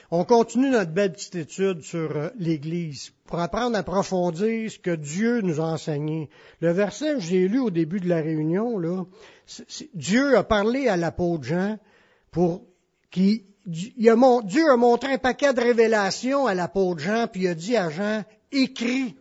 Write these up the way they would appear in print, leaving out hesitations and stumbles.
On continue notre belle petite étude sur l'Église pour apprendre à approfondir ce que Dieu nous a enseigné. Le verset que j'ai lu au début de la réunion, là, Dieu a parlé à l'apôtre Jean Dieu a montré un paquet de révélations à l'apôtre Jean, puis il a dit à Jean, écris.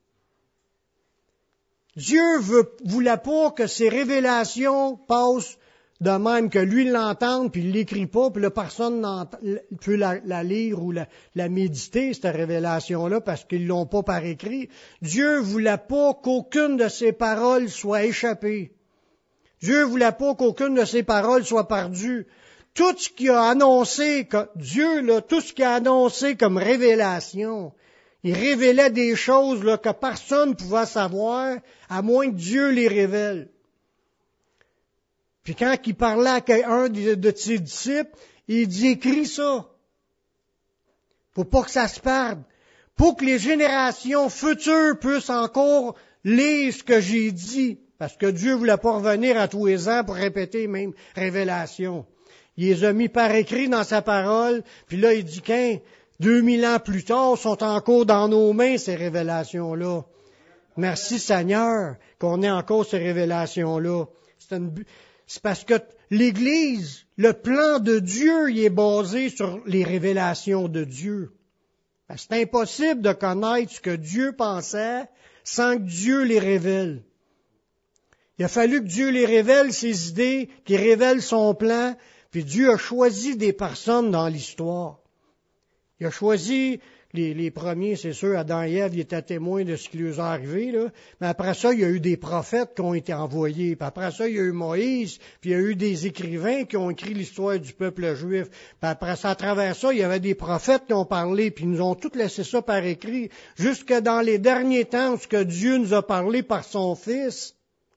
Dieu voulait pas que ces révélations passent de même, que lui l'entende, puis il l'écrit pas, puis là, personne peut la lire ou la méditer, cette révélation-là, parce qu'ils l'ont pas par écrit. Dieu voulait pas qu'aucune de ses paroles soit échappée. Dieu voulait pas qu'aucune de ses paroles soit perdue. Tout ce qu'il a annoncé, Dieu, là, tout ce qu'il a annoncé comme révélation, il révélait des choses là, que personne ne pouvait savoir, à moins que Dieu les révèle. Puis quand il parlait à un de ses disciples, il dit, écris ça. Pour pas que ça se perde. Pour que les générations futures puissent encore lire ce que j'ai dit. Parce que Dieu voulait pas revenir à tous les ans pour répéter les mêmes révélations. Il les a mis par écrit dans sa parole, puis là, il dit qu'un 2000 ans plus tard, sont encore dans nos mains, ces révélations-là. Merci Seigneur qu'on ait encore ces révélations-là. C'est parce que l'Église, le plan de Dieu, il est basé sur les révélations de Dieu. C'est impossible de connaître ce que Dieu pensait sans que Dieu les révèle. Il a fallu que Dieu les révèle, ses idées, qu'il révèle son plan, puis Dieu a choisi des personnes dans l'histoire. Il a choisi les premiers, c'est sûr, Adam et Ève, ils étaient témoins de ce qui leur est arrivé, là. Mais après ça, il y a eu des prophètes qui ont été envoyés. Puis après ça, il y a eu Moïse, puis il y a eu des écrivains qui ont écrit l'histoire du peuple juif. Puis après ça, à travers ça, il y avait des prophètes qui ont parlé, puis ils nous ont tous laissé ça par écrit. Jusque dans les derniers temps, ce que Dieu nous a parlé par son Fils.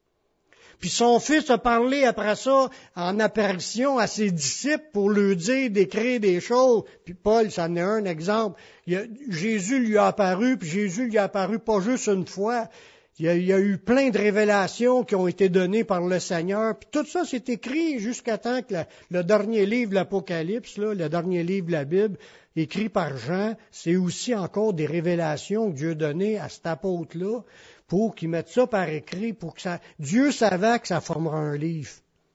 Puis son Fils a parlé après ça en apparition à ses disciples pour leur dire d'écrire des choses. Puis Paul, ça en est un exemple. Jésus lui a apparu, puis Jésus lui a apparu pas juste une fois. Il y a eu plein de révélations qui ont été données par le Seigneur. Puis tout ça, c'est écrit jusqu'à temps que le dernier livre de l'Apocalypse, là, le dernier livre de la Bible, écrit par Jean, c'est aussi encore des révélations que Dieu a données à cet apôtre-là, pour qu'il mette ça par écrit, pour que ça... Dieu savait que ça formera un livre.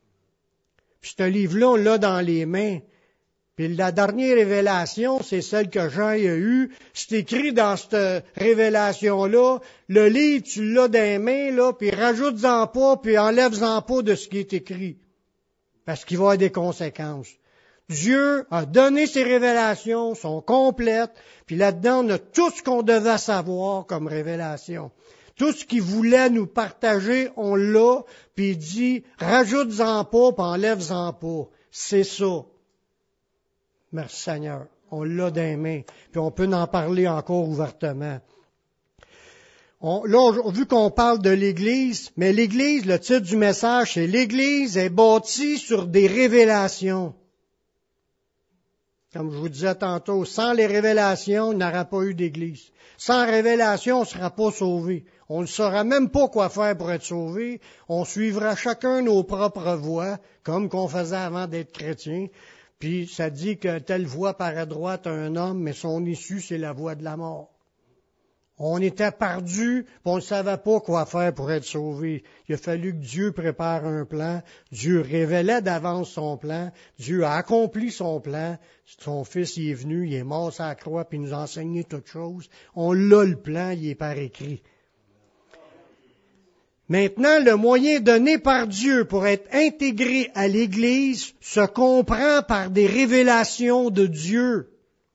Puis ce livre-là, on l'a dans les mains. Puis la dernière révélation, c'est celle que Jean a eue. C'est écrit dans cette révélation-là. Le livre, tu l'as dans les mains, là, puis rajoute-en pas, puis enlève-en pas de ce qui est écrit. Parce qu'il va y avoir des conséquences. Dieu a donné ses révélations, sont complètes, puis là-dedans, on a tout ce qu'on devait savoir comme révélation. Tout ce qu'il voulait nous partager, on l'a, puis il dit, rajoute-en pas, puis enlève-en pas. C'est ça. Merci Seigneur. On l'a dans les mains, puis on peut en parler encore ouvertement. Vu qu'on parle de l'Église, mais l'Église, le titre du message, c'est « L'Église est bâtie sur des révélations ». Comme je vous disais tantôt, sans les révélations, il n'y aura pas eu d'Église. Sans révélation, on ne sera pas sauvé. On ne saura même pas quoi faire pour être sauvé. On suivra chacun nos propres voies, comme qu'on faisait avant d'être chrétien. Puis ça dit que telle voie paraît droite à un homme, mais son issue, c'est la voie de la mort. On était perdus, puis on ne savait pas quoi faire pour être sauvé. Il a fallu que Dieu prépare un plan. Dieu révélait d'avance son plan. Dieu a accompli son plan. Son Fils, il est venu, il est mort sur la croix, puis il nous a enseigné toutes choses. On l'a le plan, il est par écrit. Maintenant, le moyen donné par Dieu pour être intégré à l'Église se comprend par des révélations de Dieu.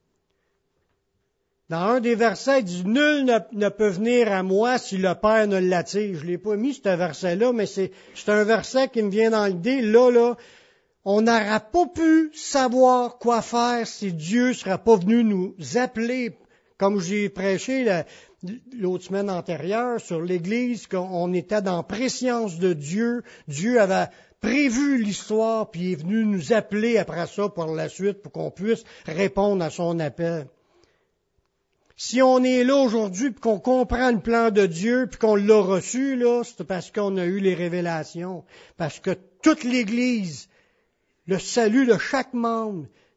Dans un des versets, il dit « Nul ne peut venir à moi si le Père ne l'attire ». Je ne l'ai pas mis, ce verset-là, mais c'est un verset qui me vient dans l'idée. Là, on n'aurait pas pu savoir quoi faire si Dieu ne serait pas venu nous appeler, comme j'ai prêché l'autre semaine antérieure sur l'Église, qu'on était dans préscience de Dieu. Dieu avait prévu l'histoire, puis il est venu nous appeler après ça par la suite pour qu'on puisse répondre à son appel. Si on est là aujourd'hui puis qu'on comprend le plan de Dieu puis qu'on l'a reçu, là, c'est parce qu'on a eu les révélations. Parce que toute l'Église, le salut de chaque membre,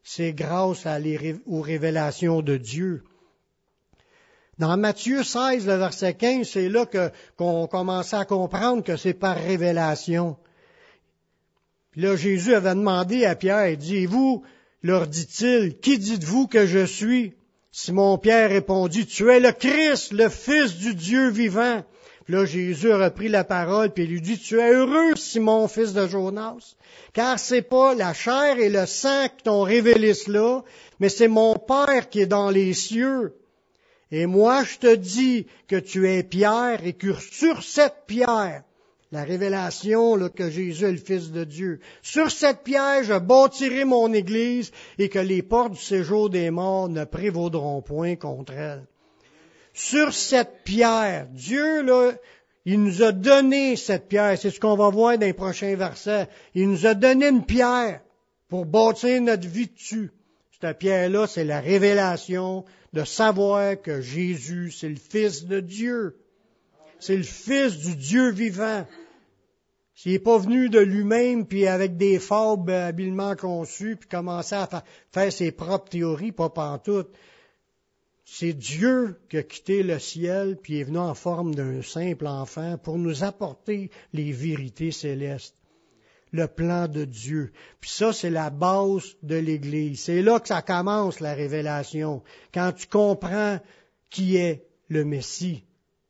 c'est grâce aux révélations de Dieu. Dans Matthieu 16, le verset 15, c'est là qu'on commençait à comprendre que c'est par révélation. Puis là, Jésus avait demandé à Pierre, il dit, « Et vous, leur dit-il, qui dites-vous que je suis? » Simon-Pierre répondit, « Tu es le Christ, le Fils du Dieu vivant. » Puis là, Jésus a repris la parole, puis il lui dit, « Tu es heureux, Simon, fils de Jonas, car c'est pas la chair et le sang qui t'ont révélé cela, mais c'est mon Père qui est dans les cieux. Et moi, je te dis que tu es Pierre, et que sur cette pierre, la révélation là, que Jésus est le Fils de Dieu, sur cette pierre, je bâtirai mon Église, et que les portes du séjour des morts ne prévaudront point contre elle. » Sur cette pierre, Dieu, là, il nous a donné cette pierre. C'est ce qu'on va voir dans les prochains versets. Il nous a donné une pierre pour bâtir notre vie dessus. Cette pierre-là, c'est la révélation de savoir que Jésus, c'est le Fils de Dieu. C'est le Fils du Dieu vivant. S'il n'est pas venu de lui-même, puis avec des fables habilement conçues, puis commencer à faire ses propres théories, pas pantoute. C'est Dieu qui a quitté le ciel, puis est venu en forme d'un simple enfant pour nous apporter les vérités célestes, le plan de Dieu. Puis ça, c'est la base de l'Église. C'est là que ça commence, la révélation, quand tu comprends qui est le Messie.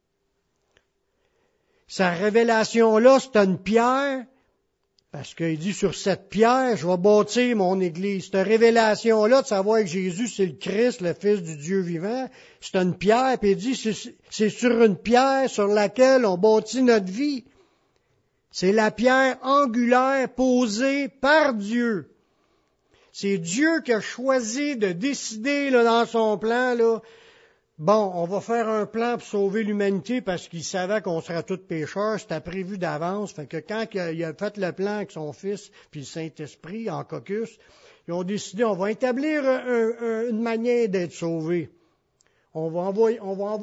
Sa révélation-là, c'est une pierre, parce qu'il dit, sur cette pierre, je vais bâtir mon Église. Cette révélation-là, de savoir que Jésus, c'est le Christ, le Fils du Dieu vivant, c'est une pierre, puis il dit, c'est sur une pierre sur laquelle on bâtit notre vie. C'est la pierre angulaire posée par Dieu. C'est Dieu qui a choisi de décider là, dans son plan, là, bon, on va faire un plan pour sauver l'humanité parce qu'il savait qu'on serait tous pécheurs, c'était prévu d'avance. Fait que quand il a fait le plan avec son Fils puis le Saint-Esprit en caucus, ils ont décidé, on va établir une manière d'être sauvé. Je vais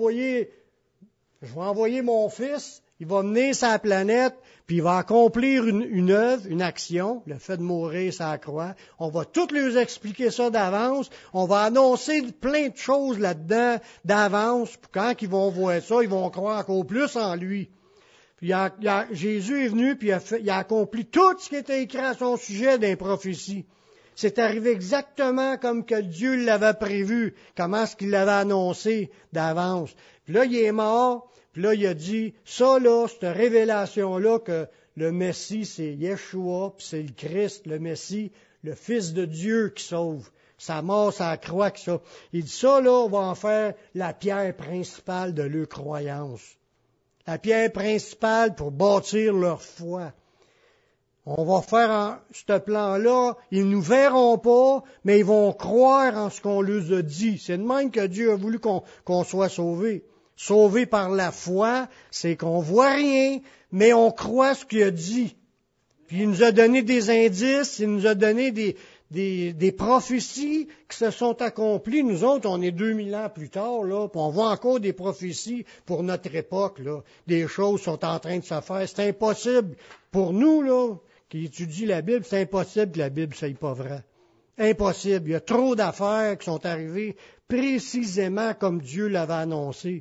envoyer mon Fils, il va mener sa planète, puis il va accomplir une œuvre, une action, le fait de mourir sur la croix. On va tout leur expliquer ça d'avance. On va annoncer plein de choses là-dedans d'avance. Pour quand ils vont voir ça, ils vont croire encore plus en lui. Puis Jésus est venu, puis il a accompli tout ce qui était écrit à son sujet dans les prophéties. C'est arrivé exactement comme que Dieu l'avait prévu, comment est-ce qu'il l'avait annoncé d'avance. Puis là, il est mort. Puis là, il a dit, ça là, cette révélation-là que le Messie, c'est Yeshua, puis c'est le Christ, le Messie, le Fils de Dieu qui sauve. Sa mort, sa croix qui sauve. Il dit, ça là, on va en faire la pierre principale de leur croyance. La pierre principale pour bâtir leur foi. On va faire ce plan-là, ils ne nous verront pas, mais ils vont croire en ce qu'on leur a dit. C'est de même que Dieu a voulu qu'on soit sauvés. Sauvé par la foi, c'est qu'on voit rien, mais on croit ce qu'il a dit. Puis il nous a donné des indices, il nous a donné des prophéties qui se sont accomplies. Nous autres, on est 2000 ans plus tard, là, puis on voit encore des prophéties pour notre époque, là. Des choses sont en train de se faire. C'est impossible pour nous, là, qui étudient la Bible, c'est impossible que la Bible soit pas vraie. Impossible. Il y a trop d'affaires qui sont arrivées précisément comme Dieu l'avait annoncé.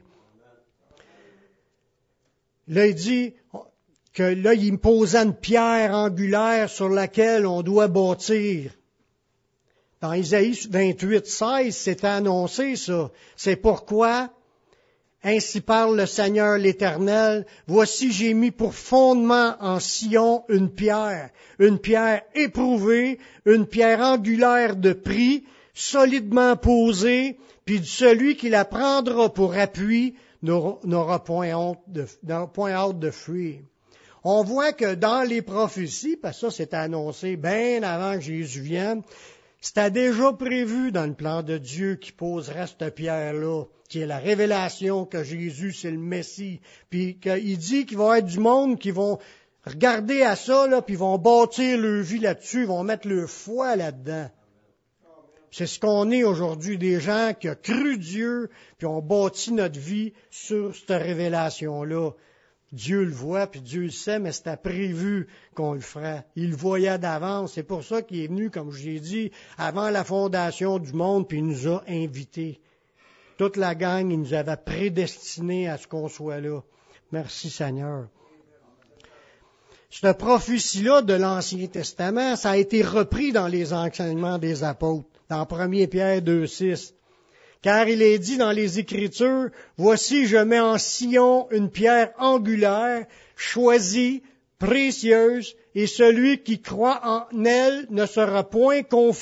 Là, il dit que là, il me posait une pierre angulaire sur laquelle on doit bâtir. Dans Isaïe 28, 16, c'était annoncé, ça. C'est pourquoi, ainsi parle le Seigneur l'Éternel, voici j'ai mis pour fondement en Sion une pierre éprouvée, une pierre angulaire de prix, solidement posée, puis celui qui la prendra pour appui n'aura point hâte de fuir. On voit que dans les prophéties, parce que ça c'est annoncé bien avant que Jésus vienne, c'était déjà prévu dans le plan de Dieu qui poserait cette pierre-là, qui est la révélation que Jésus c'est le Messie, puis qu'il dit qu'il va y avoir du monde qui vont regarder à ça, là, puis ils vont bâtir leur vie là-dessus, ils vont mettre leur foi là-dedans. C'est ce qu'on est aujourd'hui, des gens qui ont cru Dieu, puis ont bâti notre vie sur cette révélation-là. Dieu le voit, puis Dieu le sait, mais c'était prévu qu'on le ferait. Il le voyait d'avance. C'est pour ça qu'il est venu, comme je l'ai dit, avant la fondation du monde, puis il nous a invités. Toute la gang, il nous avait prédestinés à ce qu'on soit là. Merci Seigneur. Cette prophétie-là de l'Ancien Testament, ça a été repris dans les enseignements des apôtres, dans 1 Pierre 2,6. Car il est dit dans les Écritures, « Voici, je mets en Sion une pierre angulaire, choisie, précieuse, et celui qui croit en elle ne sera point confus. »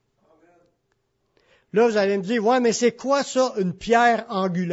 Là, vous allez me dire, « Ouais, mais c'est quoi ça, une pierre angulaire? »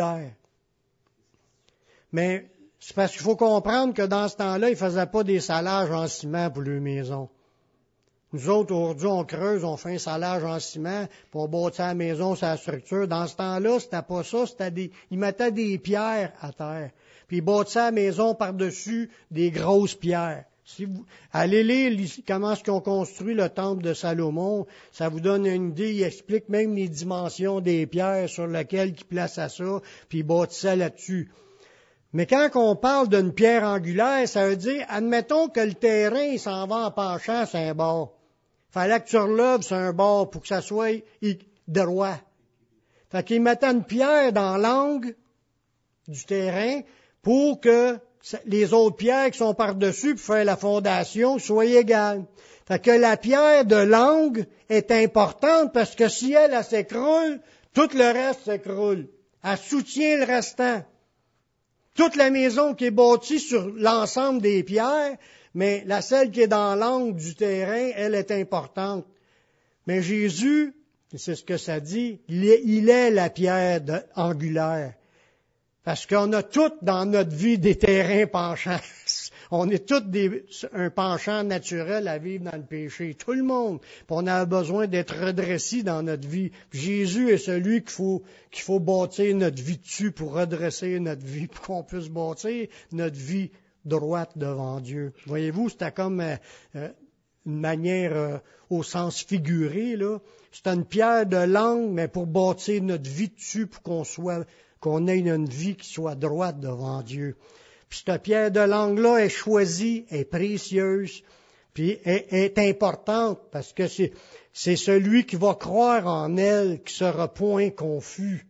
Mais c'est parce qu'il faut comprendre que dans ce temps-là, ils ne faisaient pas des salages en ciment pour leur maison. Nous autres, aujourd'hui, on creuse, on fait un salage en ciment, puis on bâtit la maison, sa structure. Dans ce temps-là, c'était pas ça, ils mettaient des pierres à terre. Puis ils bâtissaient la maison par-dessus des grosses pierres. Si vous allez lire comment ils ont construit le temple de Salomon, ça vous donne une idée, il explique même les dimensions des pierres sur lesquelles ils plaçaient ça, puis ils bâtissaient là-dessus. Mais quand on parle d'une pierre angulaire, ça veut dire, admettons que le terrain il s'en va en penchant sur un bord. Fallait que tu relèves sur un bord pour que ça soit droit. Fait qu'ils mettaient une pierre dans l'angle du terrain pour que les autres pierres qui sont par-dessus pour faire la fondation soient égales. Fait que la pierre de l'angle est importante parce que si elle s'écroule, tout le reste s'écroule. Elle soutient le restant. Toute la maison qui est bâtie sur l'ensemble des pierres, mais celle qui est dans l'angle du terrain, elle est importante. Mais Jésus, c'est ce que ça dit, il est la pierre angulaire. Parce qu'on a toutes dans notre vie des terrains penchants. On est tous un penchant naturel à vivre dans le péché. Tout le monde. Puis on a besoin d'être redressé dans notre vie. Puis Jésus est celui qu'il faut bâtir notre vie dessus pour redresser notre vie, pour qu'on puisse bâtir notre vie droite devant Dieu. Voyez-vous, c'était comme une manière au sens figuré, là. C'est une pierre de l'angle, mais pour bâtir notre vie dessus, pour qu'on ait une vie qui soit droite devant Dieu. Puis cette pierre de l'angle-là est choisie, est précieuse, puis est importante, parce que c'est celui qui va croire en elle qui sera point confus.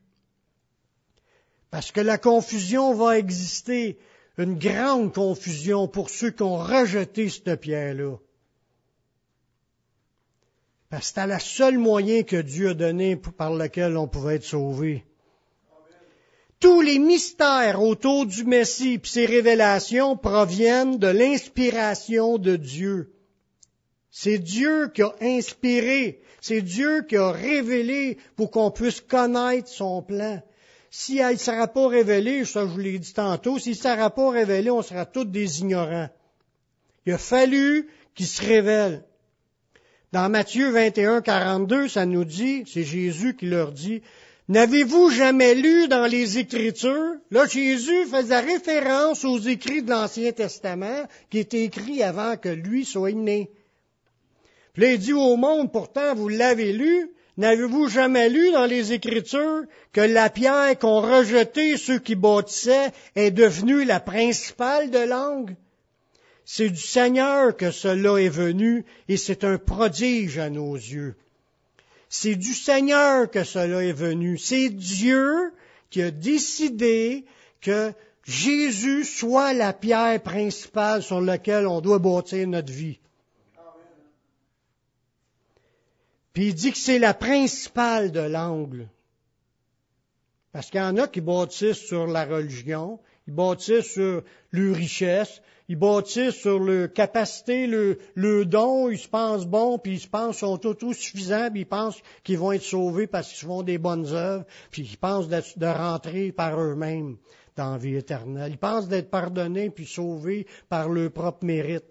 Parce que la confusion va exister, une grande confusion pour ceux qui ont rejeté cette pierre-là. Parce que c'était le seul moyen que Dieu a donné par lequel on pouvait être sauvé. Tous les mystères autour du Messie et ses révélations proviennent de l'inspiration de Dieu. C'est Dieu qui a inspiré, c'est Dieu qui a révélé pour qu'on puisse connaître son plan. Si elle ne sera pas révélée, ça je vous l'ai dit tantôt, s'il ne sera pas révélé, on sera tous des ignorants. Il a fallu qu'il se révèle. Dans Matthieu 21, 42, ça nous dit, c'est Jésus qui leur dit, « N'avez-vous jamais lu dans les Écritures? » Là, Jésus faisait référence aux écrits de l'Ancien Testament qui étaient écrits avant que lui soit né. Puis là, il dit au monde, pourtant, vous l'avez lu, n'avez-vous jamais lu dans les Écritures que la pierre qu'ont rejetée ceux qui bâtissaient est devenue la principale de l'angle? C'est du Seigneur que cela est venu et c'est un prodige à nos yeux. C'est du Seigneur que cela est venu. C'est Dieu qui a décidé que Jésus soit la pierre principale sur laquelle on doit bâtir notre vie. Puis il dit que c'est la principale de l'angle. Parce qu'il y en a qui bâtissent sur la religion, ils bâtissent sur leur richesse, ils bâtissent sur leur capacité, le don, ils se pensent bons, puis ils se pensent qu'ils sont autosuffisants, puis ils pensent qu'ils vont être sauvés parce qu'ils font des bonnes œuvres, puis ils pensent de rentrer par eux-mêmes dans la vie éternelle. Ils pensent d'être pardonnés puis sauvés par leur propre mérite.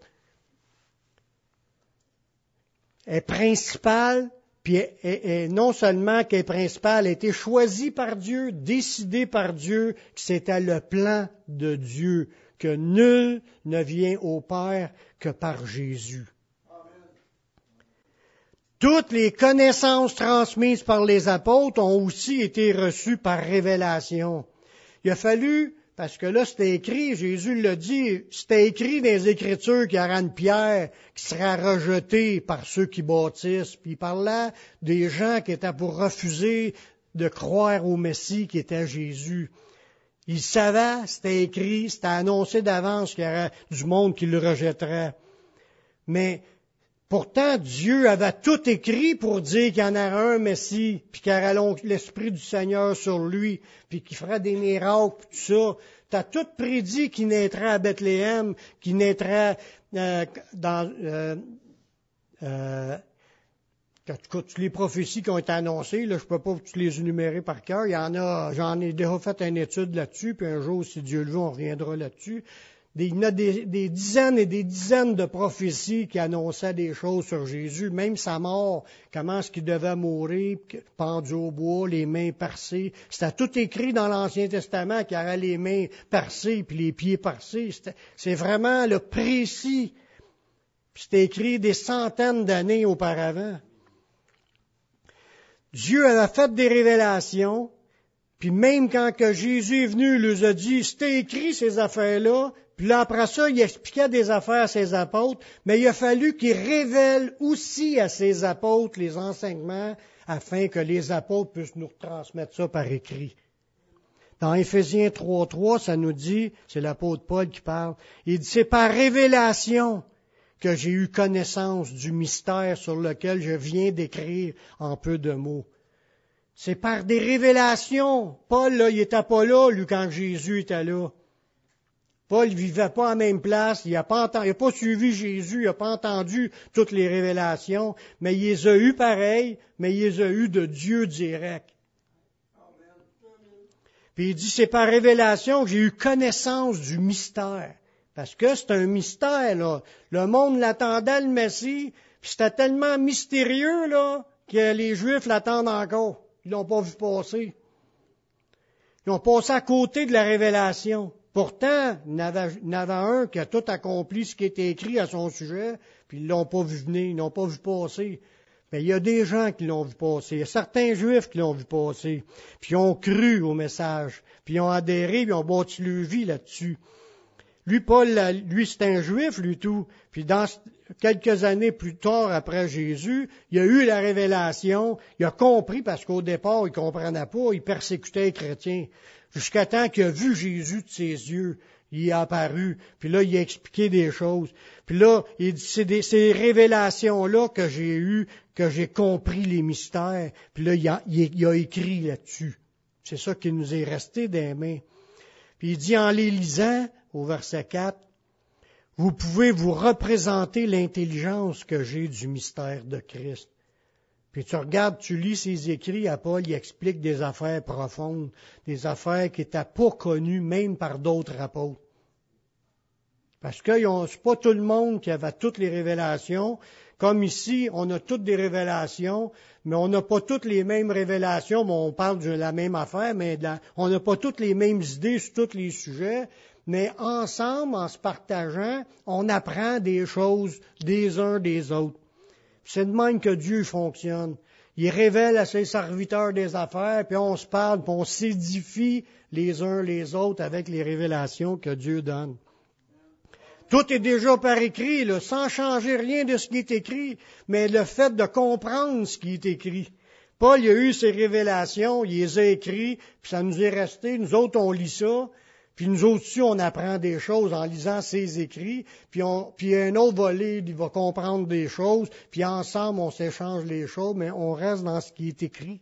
Elle est principale, puis non seulement qu'elle est principale, elle a été choisie par Dieu, décidée par Dieu, que c'était le plan de Dieu, que nul ne vient au Père que par Jésus. Amen. Toutes les connaissances transmises par les apôtres ont aussi été reçues par révélation. Il a fallu Parce que là, c'était écrit, Jésus l'a dit, c'était écrit dans les Écritures qu'il y aura une pierre qui sera rejetée par ceux qui bâtissent. Puis il parlait des gens qui étaient pour refuser de croire au Messie qui était Jésus. Il savait, c'était écrit, c'était annoncé d'avance qu'il y aurait du monde qui le rejetterait. Mais pourtant, Dieu avait tout écrit pour dire qu'il y en aurait un Messie, puis qu'il y aurait l'Esprit du Seigneur sur lui, puis qu'il ferait des miracles, puis tout ça. Tu as tout prédit qu'il naîtrait à Bethléem, qu'il naîtrait toutes les prophéties qui ont été annoncées, là, je peux pas toutes les énumérer par cœur. Il y en a, j'en ai déjà fait une étude là-dessus, puis un jour, si Dieu le veut, on reviendra là-dessus. Il y en a des dizaines et des dizaines de prophéties qui annonçaient des choses sur Jésus, même sa mort, comment est-ce qu'il devait mourir, pendu au bois, les mains percées. C'était tout écrit dans l'Ancien Testament qu'il aurait les mains percées puis les pieds percés. C'est vraiment le précis. Puis c'était écrit des centaines d'années auparavant. Dieu avait fait des révélations, puis même quand que Jésus est venu, il leur a dit, c'était écrit ces affaires-là, puis là après ça, il expliquait des affaires à ses apôtres, mais il a fallu qu'il révèle aussi à ses apôtres les enseignements, afin que les apôtres puissent nous transmettre ça par écrit. Dans Éphésiens 3.3, ça nous dit, c'est l'apôtre Paul qui parle, il dit, c'est par révélation que j'ai eu connaissance du mystère sur lequel je viens d'écrire en peu de mots. C'est par des révélations. Paul, là, il n'était pas là, lui, quand Jésus était là. Paul ne vivait pas à la même place, il n'a pas suivi Jésus, il n'a pas entendu toutes les révélations, mais il les a eues pareil, mais il les a eues de Dieu direct. Puis il dit, c'est par révélation que j'ai eu connaissance du mystère. Parce que c'est un mystère, là. Le monde l'attendait, le Messie, puis c'était tellement mystérieux, là, que les Juifs l'attendent encore. Ils l'ont pas vu passer. Ils ont passé à côté de la révélation. Pourtant, il y en avait un qui a tout accompli ce qui était écrit à son sujet, puis ils l'ont pas vu venir, ils l'ont pas vu passer. Mais il y a des gens qui l'ont vu passer. Il y a certains Juifs qui l'ont vu passer, puis ils ont cru au message, puis ils ont adhéré, puis ils ont bâti leur vie là-dessus. Lui, Paul, lui, c'est un Juif, lui tout. Puis quelques années plus tard, après Jésus, il a eu la révélation, il a compris, parce qu'au départ, il comprenait pas, il persécutait les chrétiens. Jusqu'à temps qu'il a vu Jésus de ses yeux, il est apparu, puis là, il a expliqué des choses. Puis là, il dit, c'est ces révélations-là que j'ai eues, que j'ai compris les mystères. Puis là, il a écrit là-dessus. C'est ça qui nous est resté des mains. Puis il dit, en les lisant, au verset 4, vous pouvez vous représenter l'intelligence que j'ai du mystère de Christ. Puis tu regardes, tu lis ses écrits à Paul, il explique des affaires profondes, des affaires qui n'étaient pas connues même par d'autres apôtres. Parce que c'est pas tout le monde qui avait toutes les révélations. Comme ici, on a toutes des révélations, mais on n'a pas toutes les mêmes révélations, mais on parle de la même affaire, mais on n'a pas toutes les mêmes idées sur tous les sujets. Mais ensemble, en se partageant, on apprend des choses des uns des autres. C'est de même que Dieu fonctionne. Il révèle à ses serviteurs des affaires, puis on se parle, puis on s'édifie les uns les autres avec les révélations que Dieu donne. Tout est déjà par écrit, là, sans changer rien de ce qui est écrit, mais le fait de comprendre ce qui est écrit. Paul, il a eu ses révélations, il les a écrites, puis ça nous est resté. Nous autres, on lit ça. Puis nous autres aussi, on apprend des choses en lisant ses écrits, puis un autre va lire, il va comprendre des choses, puis ensemble, on s'échange les choses, mais on reste dans ce qui est écrit.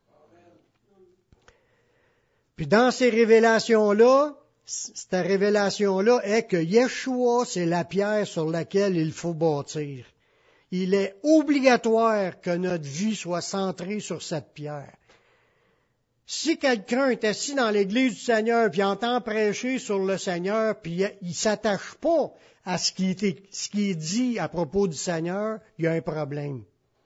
Puis dans ces révélations-là, cette révélation-là est que Yeshua, c'est la pierre sur laquelle il faut bâtir. Il est obligatoire que notre vie soit centrée sur cette pierre. Si quelqu'un est assis dans l'église du Seigneur puis entend prêcher sur le Seigneur puis il s'attache pas à ce qui est dit à propos du Seigneur, il y a un problème.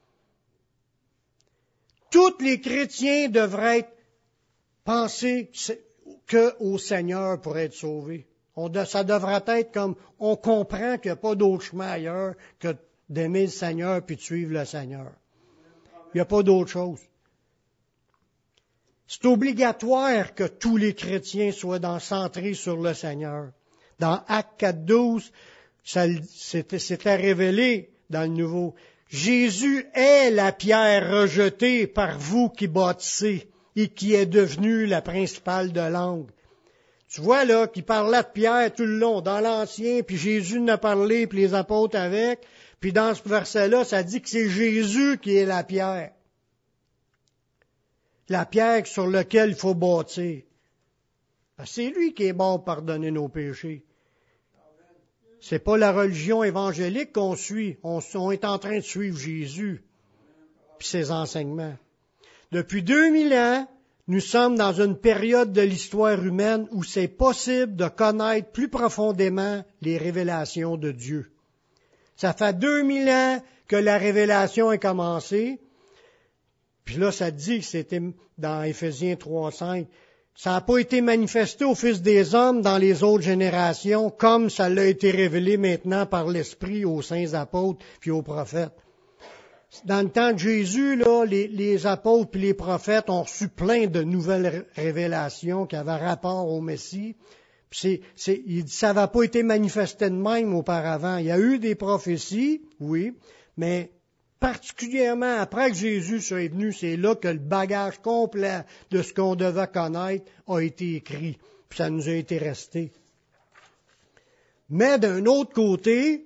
Tous les chrétiens devraient penser qu'au Seigneur pour être sauvés. Ça devrait être comme on comprend qu'il n'y a pas d'autre chemin ailleurs que d'aimer le Seigneur puis de suivre le Seigneur. Il n'y a pas d'autre chose. C'est obligatoire que tous les chrétiens soient centrés sur le Seigneur. Dans Actes 4.12, c'était révélé dans le Nouveau. Jésus est la pierre rejetée par vous qui bâtissez et qui est devenue la principale de l'angle. Tu vois là qu'il parlait de pierre tout le long, dans l'Ancien, puis Jésus en a parlé, puis les apôtres avec, puis dans ce verset-là, ça dit que c'est Jésus qui est la pierre. La pierre sur laquelle il faut bâtir. C'est lui qui est bon pour pardonner nos péchés. C'est pas la religion évangélique qu'on suit. On est en train de suivre Jésus et ses enseignements. Depuis 2000 ans, nous sommes dans une période de l'histoire humaine où c'est possible de connaître plus profondément les révélations de Dieu. Ça fait 2000 ans que la révélation a commencé. Puis là, ça dit que c'était dans Éphésiens 3.5. Ça n'a pas été manifesté au Fils des hommes dans les autres générations, comme ça l'a été révélé maintenant par l'Esprit aux saints apôtres puis aux prophètes. Dans le temps de Jésus, là, les apôtres puis les prophètes ont reçu plein de nouvelles révélations qui avaient rapport au Messie. Puis il dit, ça n'avait pas été manifesté de même auparavant. Il y a eu des prophéties, oui, mais particulièrement après que Jésus soit venu, c'est là que le bagage complet de ce qu'on devait connaître a été écrit. Puis ça nous a été resté. Mais d'un autre côté,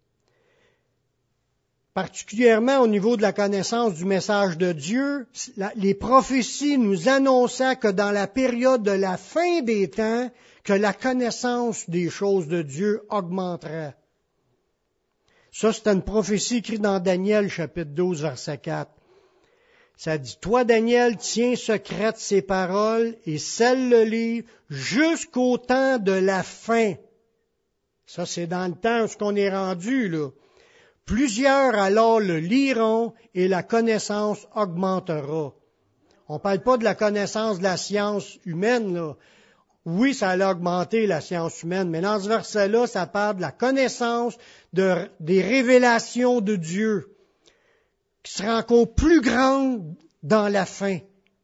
particulièrement au niveau de la connaissance du message de Dieu, les prophéties nous annonçaient que dans la période de la fin des temps, que la connaissance des choses de Dieu augmenterait. Ça, c'est une prophétie écrite dans Daniel, chapitre 12, verset 4. Ça dit, « Toi, Daniel, tiens secrète ces paroles et scelle le livre jusqu'au temps de la fin. » Ça, c'est dans le temps où on est rendu, là. « Plusieurs alors le liront et la connaissance augmentera. » On ne parle pas de la connaissance de la science humaine, là. Oui, ça a augmenté la science humaine, mais dans ce verset-là, ça parle de la connaissance des révélations de Dieu, qui sera encore plus grande dans la fin.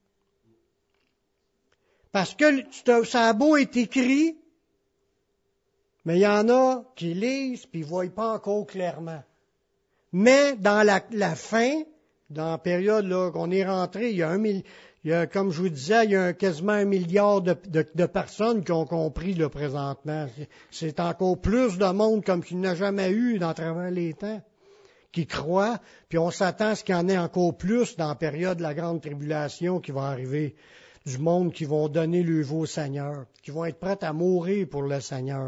Parce que ça a beau être écrit, mais il y en a qui lisent puis ils ne voient pas encore clairement. Mais dans la fin, dans la période là qu'on est rentré, il y a, comme je vous disais, il y a quasiment 1 milliard de personnes qui ont compris là, présentement. C'est encore plus de monde comme qu'il n'y a jamais eu dans travers les temps qui croient, puis on s'attend à ce qu'il y en ait encore plus dans la période de la grande tribulation qui va arriver, du monde qui vont donner leveau Seigneur, qui vont être prêts à mourir pour le Seigneur.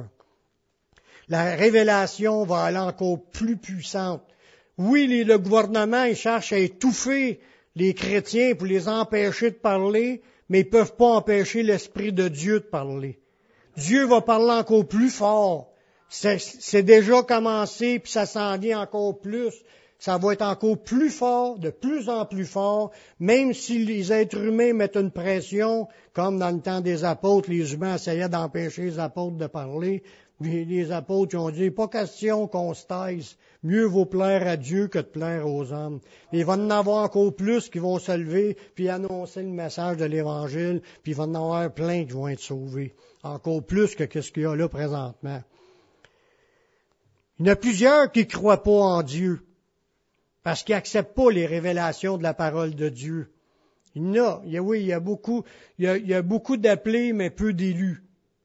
La révélation va aller encore plus puissante. Oui, le gouvernement, il cherche à étouffer les chrétiens pour les empêcher de parler, mais ils ne peuvent pas empêcher l'Esprit de Dieu de parler. Dieu va parler encore plus fort. C'est déjà commencé, puis ça s'en vient encore plus. Ça va être encore plus fort, de plus en plus fort, même si les êtres humains mettent une pression, comme dans le temps des apôtres, les humains essayaient d'empêcher les apôtres de parler. Les apôtres ils ont dit, pas question qu'on se taise. Mieux vaut plaire à Dieu que de plaire aux hommes. Et il va en avoir encore plus qui vont se lever, puis annoncer le message de l'Évangile, puis il va en avoir plein qui vont être sauvés. Encore plus que ce qu'il y a là présentement. Il y en a plusieurs qui ne croient pas en Dieu, parce qu'ils n'acceptent pas les révélations de la parole de Dieu. Il y a beaucoup d'appelés, mais peu d'élus.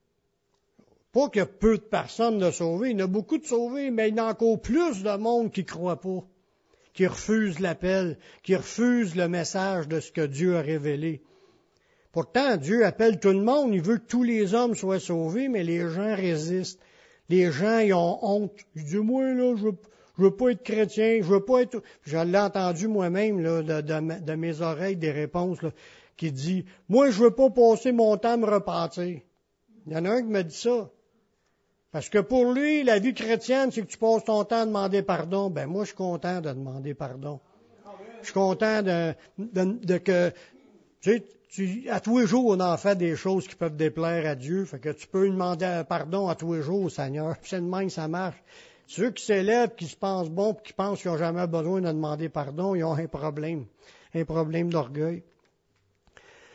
Pas qu'il y a peu de personnes de sauvées, il y en a beaucoup de sauvés, mais il y en a encore plus de monde qui ne croit pas, qui refuse l'appel, qui refuse le message de ce que Dieu a révélé. Pourtant, Dieu appelle tout le monde, il veut que tous les hommes soient sauvés, mais les gens résistent. Les gens, ils ont honte. Ils disent, moi, là, je veux pas être chrétien, je veux pas être... Je l'ai entendu moi-même, là, de mes oreilles, des réponses, là, qui dit, moi, je veux pas passer mon temps à me repentir. Il y en a un qui me dit ça. Parce que pour lui, la vie chrétienne, c'est que tu passes ton temps à demander pardon. Ben, moi, je suis content de demander pardon. Je suis content de que, tu sais, à tous les jours, on en fait des choses qui peuvent déplaire à Dieu. Fait que tu peux lui demander pardon à tous les jours au Seigneur. Puis c'est de même que ça marche. Ceux qui s'élèvent, qui se pensent bons, puis qui pensent qu'ils n'ont jamais besoin de demander pardon, ils ont un problème d'orgueil.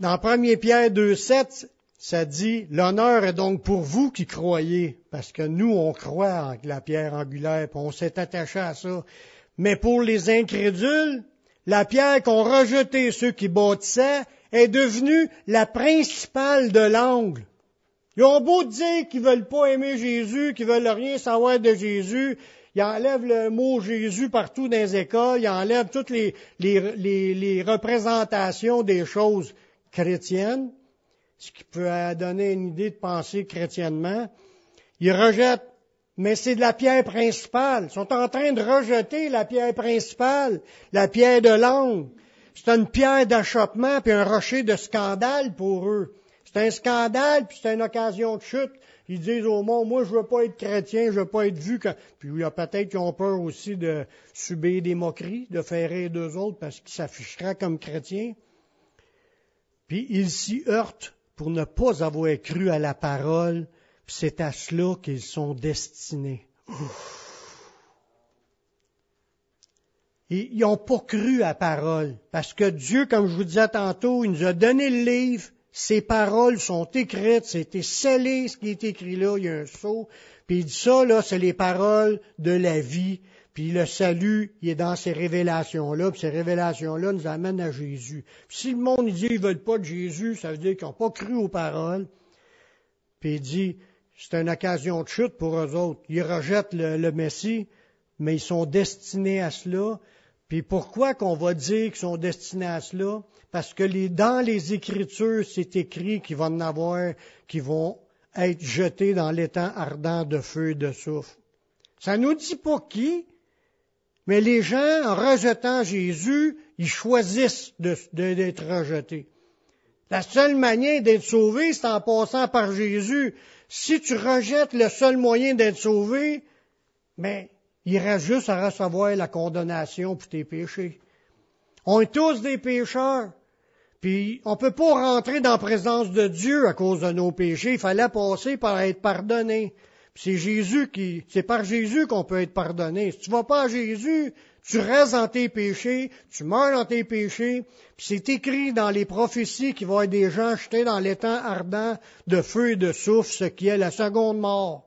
Dans 1 Pierre 2,7, ça dit, l'honneur est donc pour vous qui croyez, parce que nous, on croit en la pierre angulaire, puis on s'est attaché à ça. Mais pour les incrédules, la pierre qu'ont rejetée ceux qui bâtissaient est devenue la principale de l'angle. Ils ont beau dire qu'ils veulent pas aimer Jésus, qu'ils veulent rien savoir de Jésus, ils enlèvent le mot Jésus partout dans les écoles, ils enlèvent toutes les représentations des choses chrétiennes, ce qui peut donner une idée de penser chrétiennement. Ils rejettent, mais c'est de la pierre principale. Ils sont en train de rejeter la pierre principale, la pierre de l'angle. C'est une pierre d'achoppement puis un rocher de scandale pour eux. C'est un scandale puis c'est une occasion de chute. Ils disent au monde, moi je veux pas être chrétien, je veux pas être vu. Puis il y a peut-être qui ont peur aussi de subir des moqueries, de faire rire d'eux autres parce qu'ils s'afficheraient comme chrétiens. Puis ils s'y heurtent pour ne pas avoir cru à la parole, puis c'est à cela qu'ils sont destinés. Et ils n'ont pas cru à la parole, parce que Dieu, comme je vous disais tantôt, il nous a donné le livre, ses paroles sont écrites, c'était scellé ce qui est écrit là, il y a un sceau, puis il dit ça, là, c'est les paroles de la vie, puis le salut, il est dans ces révélations-là, puis ces révélations-là nous amènent à Jésus. Puis si le monde il dit qu'ils ne veulent pas de Jésus, ça veut dire qu'ils n'ont pas cru aux paroles. Puis il dit, c'est une occasion de chute pour eux autres. Ils rejettent le Messie, mais ils sont destinés à cela. Puis pourquoi qu'on va dire qu'ils sont destinés à cela? Parce que dans les Écritures, c'est écrit qu'il va en avoir qui vont être jetés dans l'étang ardent de feu et de soufre. Ça nous dit pas qui, mais les gens, en rejetant Jésus, ils choisissent d'être rejetés. La seule manière d'être sauvé, c'est en passant par Jésus. Si tu rejettes le seul moyen d'être sauvé, ben, il reste juste à recevoir la condamnation pour tes péchés. On est tous des pécheurs. Puis, on peut pas rentrer dans la présence de Dieu à cause de nos péchés. Il fallait passer par être pardonné. Puis c'est par Jésus qu'on peut être pardonné. Si tu vas pas à Jésus, tu restes dans tes péchés, tu meurs dans tes péchés. Puis c'est écrit dans les prophéties qu'il va y avoir des gens jetés dans l'étang ardent de feu et de soufre, ce qui est la seconde mort.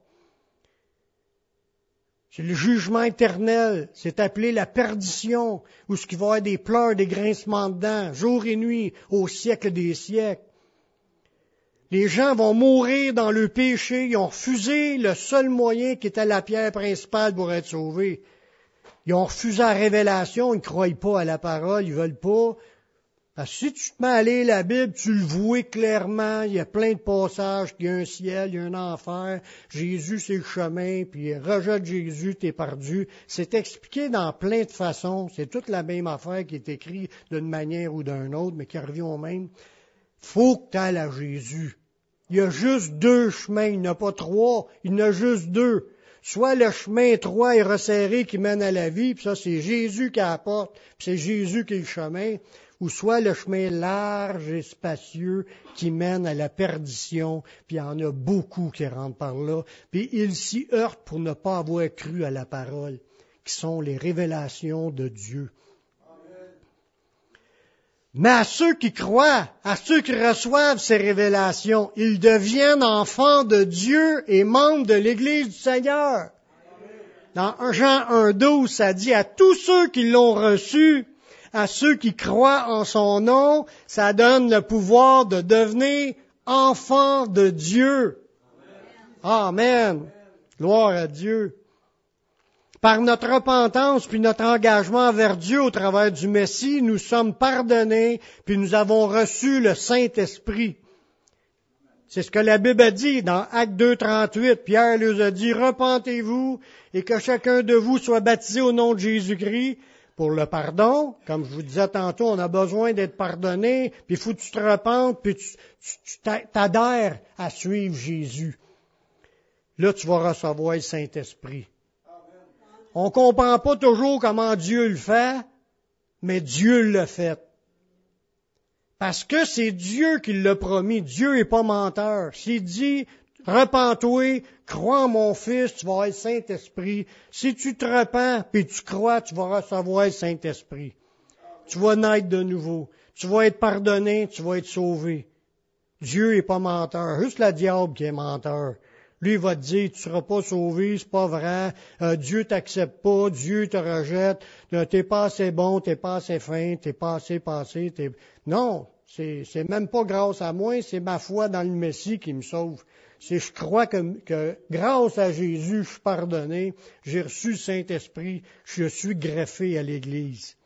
C'est le jugement éternel. C'est appelé la perdition, où ce qui va y avoir des pleurs, des grincements de dents, jour et nuit, au siècle des siècles. Les gens vont mourir dans le péché. Ils ont refusé le seul moyen qui était la pierre principale pour être sauvés. Ils ont refusé la révélation. Ils ne croient pas à la parole. Ils ne veulent pas. Parce que si tu te mets à lire la Bible, tu le vois clairement. Il y a plein de passages. Il y a un ciel, il y a un enfer. Jésus, c'est le chemin. Puis rejette Jésus, t'es perdu. C'est expliqué dans plein de façons. C'est toute la même affaire qui est écrite d'une manière ou d'une autre, mais qui revient au même. Faut que tu ailles à Jésus. Il y a juste deux chemins, il n'y en a pas trois, il y en a juste deux. Soit le chemin étroit et resserré qui mène à la vie, puis ça c'est Jésus qui apporte, puis c'est Jésus qui est le chemin, ou soit le chemin large et spacieux qui mène à la perdition, puis il y en a beaucoup qui rentrent par là, puis ils s'y heurtent pour ne pas avoir cru à la parole, qui sont les révélations de Dieu. Mais à ceux qui croient, à ceux qui reçoivent ces révélations, ils deviennent enfants de Dieu et membres de l'Église du Seigneur. Dans Jean 1,12, ça dit à tous ceux qui l'ont reçu, à ceux qui croient en son nom, ça donne le pouvoir de devenir enfants de Dieu. Amen. Gloire à Dieu. Par notre repentance puis notre engagement vers Dieu au travers du Messie, nous sommes pardonnés puis nous avons reçu le Saint-Esprit. C'est ce que la Bible a dit dans Actes 2,38. Pierre leur a dit, repentez-vous et que chacun de vous soit baptisé au nom de Jésus-Christ pour le pardon. Comme je vous disais tantôt, on a besoin d'être pardonné, puis il faut que tu te repentes, puis tu t'adhères à suivre Jésus. Là, tu vas recevoir le Saint-Esprit. On ne comprend pas toujours comment Dieu le fait, mais Dieu l'a fait. Parce que c'est Dieu qui l'a promis. Dieu n'est pas menteur. S'il dit, repens-toi, crois en mon Fils, tu vas avoir le Saint-Esprit. Si tu te repens puis tu crois, tu vas recevoir le Saint-Esprit. Tu vas naître de nouveau. tu vas être pardonné, tu vas être sauvé. Dieu est pas menteur, juste le diable qui est menteur. Lui, il va te dire, tu seras pas sauvé, c'est pas vrai, Dieu t'accepte pas, Dieu te rejette, t'es pas assez bon, t'es pas assez fin, t'es pas assez passé, Non, c'est même pas grâce à moi, c'est ma foi dans le Messie qui me sauve. Je crois que grâce à Jésus, je suis pardonné, j'ai reçu le Saint-Esprit, je suis greffé à l'Église.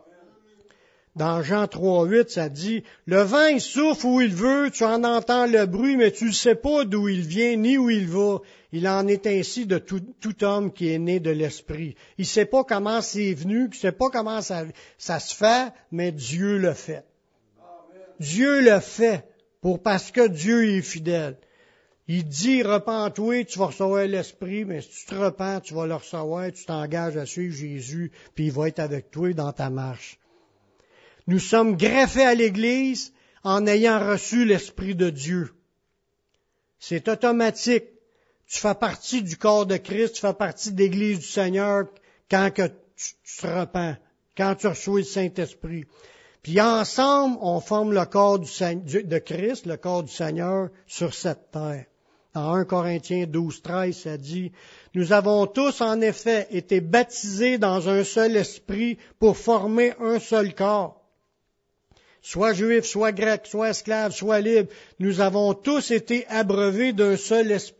Dans Jean 3,8, ça dit, le vent, il souffle où il veut, tu en entends le bruit, mais tu ne sais pas d'où il vient ni où il va. Il en est ainsi de tout homme qui est né de l'Esprit. Il ne sait pas comment c'est venu, il ne sait pas comment ça se fait, mais Dieu le fait. Dieu le fait parce que Dieu est fidèle. Il dit, repens-toi, tu vas recevoir l'Esprit, mais si tu te repens, tu vas le recevoir, tu t'engages à suivre Jésus, puis il va être avec toi dans ta marche. Nous sommes greffés à l'Église en ayant reçu l'Esprit de Dieu. C'est automatique. Tu fais partie du corps de Christ, tu fais partie de l'Église du Seigneur quand que tu te repens, quand tu reçois le Saint-Esprit. Puis ensemble, on forme le corps de Christ, le corps du Seigneur sur cette terre. Dans 1 Corinthiens 12:13, ça dit, « Nous avons tous, en effet, été baptisés dans un seul esprit pour former un seul corps. Soit juifs, soit grecs, soit esclaves, soit libres, nous avons tous été abreuvés d'un seul esprit. »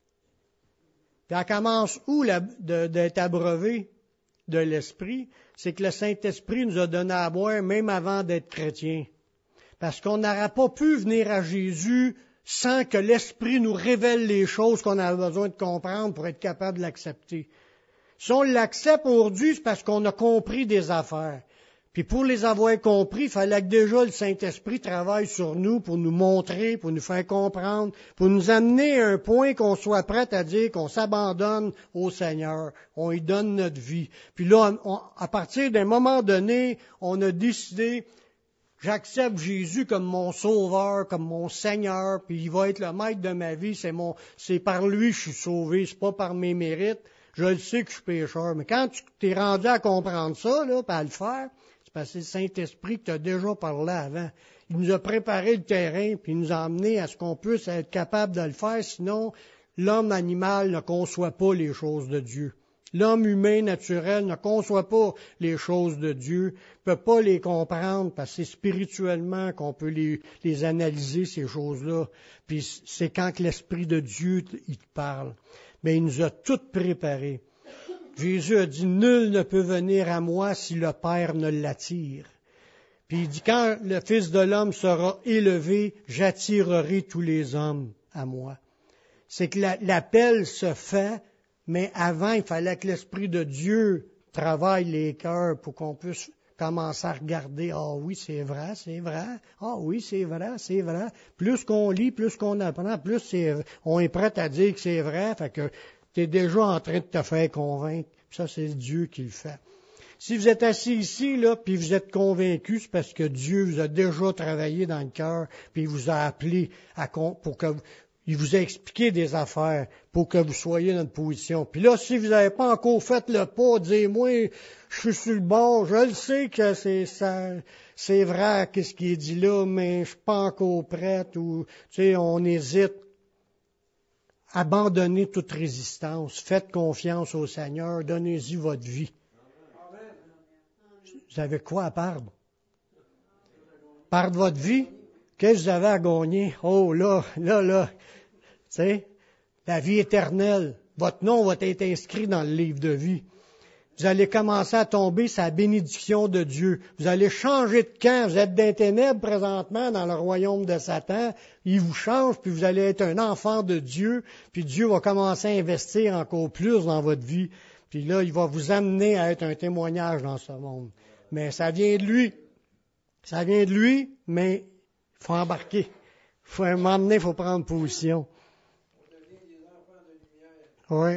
Puis elle commence où d'être abreuvé de l'esprit? C'est que le Saint-Esprit nous a donné à boire même avant d'être chrétiens. Parce qu'on n'aurait pas pu venir à Jésus sans que l'Esprit nous révèle les choses qu'on a besoin de comprendre pour être capable de l'accepter. Si on l'accepte aujourd'hui, c'est parce qu'on a compris des affaires. Puis pour les avoir compris, il fallait que déjà le Saint-Esprit travaille sur nous pour nous montrer, pour nous faire comprendre, pour nous amener à un point qu'on soit prêt à dire qu'on s'abandonne au Seigneur, on y donne notre vie. Puis là, à partir d'un moment donné, on a décidé, j'accepte Jésus comme mon sauveur, comme mon Seigneur, puis il va être le maître de ma vie, c'est par lui que je suis sauvé, c'est pas par mes mérites. Je le sais que je suis pécheur, mais quand tu t'es rendu à comprendre ça, là, puis à le faire, parce que c'est le Saint-Esprit qui t'a déjà parlé avant. Il nous a préparé le terrain, puis il nous a amené à ce qu'on puisse être capable de le faire, sinon l'homme animal ne conçoit pas les choses de Dieu. L'homme humain naturel ne conçoit pas les choses de Dieu, ne peut pas les comprendre, parce que c'est spirituellement qu'on peut les analyser, ces choses-là. Puis c'est quand que l'Esprit de Dieu, il te parle. Mais il nous a toutes préparées. Jésus a dit, nul ne peut venir à moi si le Père ne l'attire. Puis il dit, quand le Fils de l'homme sera élevé, j'attirerai tous les hommes à moi. C'est que l'appel se fait, mais avant, il fallait que l'Esprit de Dieu travaille les cœurs pour qu'on puisse commencer à regarder, ah oui, c'est vrai, ah oui, c'est vrai. Plus qu'on lit, plus qu'on apprend, plus on est prêt à dire que c'est vrai, fait que tu es déjà en train de te faire convaincre. Ça, c'est Dieu qui le fait. Si vous êtes assis ici, là, puis vous êtes convaincu, c'est parce que Dieu vous a déjà travaillé dans le cœur, puis il vous a appelé il vous a expliqué des affaires pour que vous soyez dans une position. Puis là, si vous n'avez pas encore fait le pas, dis-moi, je suis sur le bord, je le sais que c'est vrai, qu'est-ce qui est dit là, mais je suis pas encore prête, ou, tu sais, on hésite. Abandonnez toute résistance, faites confiance au Seigneur, donnez-y votre vie. Vous avez quoi à perdre? Perdre votre vie? Qu'est-ce que vous avez à gagner? Oh là, tu sais, la vie éternelle. Votre nom va être inscrit dans le livre de vie. Vous allez commencer à tomber sur la bénédiction de Dieu. Vous allez changer de camp. Vous êtes dans les ténèbres présentement dans le royaume de Satan. Il vous change, puis vous allez être un enfant de Dieu. Puis Dieu va commencer à investir encore plus dans votre vie. Puis là, il va vous amener à être un témoignage dans ce monde. Mais ça vient de lui. Ça vient de lui, mais il faut embarquer. À un moment donné, il faut prendre position. Oui.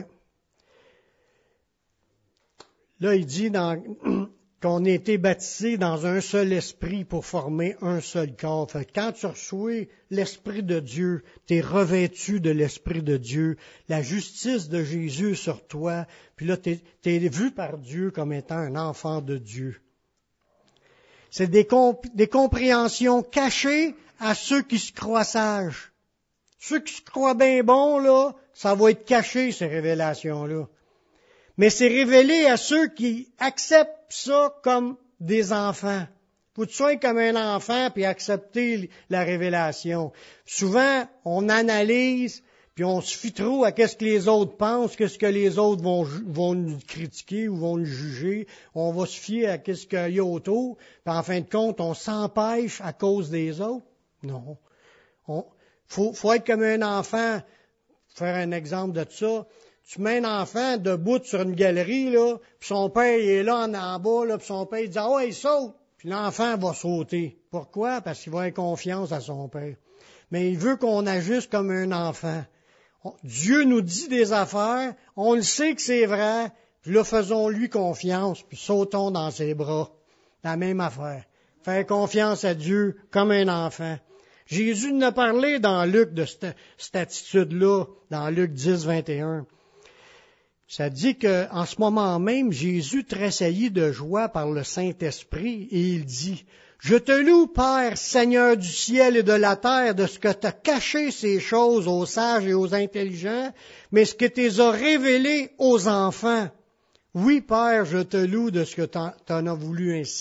Là, il dit qu'on a été baptisés dans un seul esprit pour former un seul corps. Fait que quand tu reçois l'Esprit de Dieu, tu es revêtu de l'Esprit de Dieu, la justice de Jésus sur toi, puis là, tu es vu par Dieu comme étant un enfant de Dieu. C'est des compréhensions cachées à ceux qui se croient sages. Ceux qui se croient bien bons, là, ça va être caché, ces révélations-là. Mais c'est révélé à ceux qui acceptent ça comme des enfants. Faut que tu sois comme un enfant puis accepter la révélation. Souvent, on analyse puis on se fie trop à qu'est-ce que les autres pensent, qu'est-ce que les autres vont nous critiquer ou vont nous juger. On va se fier à qu'est-ce qu'il y a autour. Puis en fin de compte, on s'empêche à cause des autres. Non. Faut être comme un enfant. Faire un exemple de ça. Tu mets un enfant debout sur une galerie, là, puis son père il est là en bas, là, puis son père il dit « Ah ouais, il saute! » Puis l'enfant va sauter. Pourquoi? Parce qu'il va avoir confiance à son père. Mais il veut qu'on agisse comme un enfant. Dieu nous dit des affaires, on le sait que c'est vrai, puis là, faisons-lui confiance, puis sautons dans ses bras. La même affaire. Faire confiance à Dieu comme un enfant. Jésus nous a parlé dans Luc de cette attitude-là, dans Luc 10, 21. Ça dit qu'en ce moment même, Jésus tressaillit de joie par le Saint-Esprit et il dit, « Je te loue, Père, Seigneur du ciel et de la terre, de ce que tu as caché ces choses aux sages et aux intelligents, mais ce que tu les as révélées aux enfants. Oui, Père, je te loue de ce que tu en as voulu ainsi. »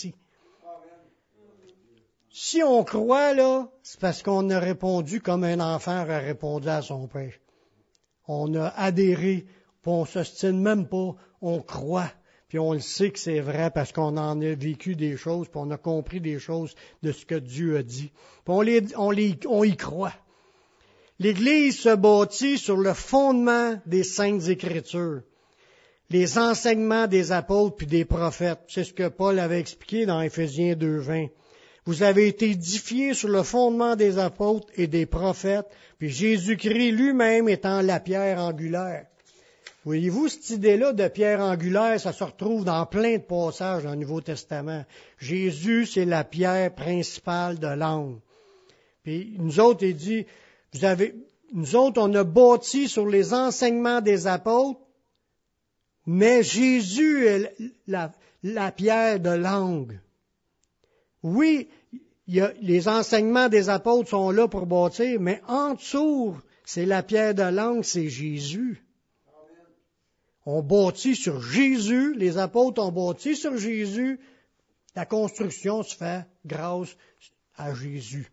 Si on croit, là, c'est parce qu'on a répondu comme un enfant aurait répondu à son père. On a adhéré, puis on s'ostine même pas, on croit, puis on le sait que c'est vrai parce qu'on en a vécu des choses, puis on a compris des choses de ce que Dieu a dit. Puis on y croit. L'Église se bâtit sur le fondement des Saintes Écritures, les enseignements des apôtres puis des prophètes. C'est ce que Paul avait expliqué dans Éphésiens 2:20. Vous avez été édifiés sur le fondement des apôtres et des prophètes, puis Jésus-Christ lui-même étant la pierre angulaire. Voyez-vous, cette idée-là de pierre angulaire, ça se retrouve dans plein de passages dans le Nouveau Testament. Jésus, c'est la pierre principale de l'angle. Puis nous autres, il dit, nous autres, on a bâti sur les enseignements des apôtres, mais Jésus est la pierre de l'angle. Oui, les enseignements des apôtres sont là pour bâtir, mais en dessous, c'est la pierre de l'angle, c'est Jésus. On bâtit sur Jésus, les apôtres ont bâti sur Jésus, la construction se fait grâce à Jésus.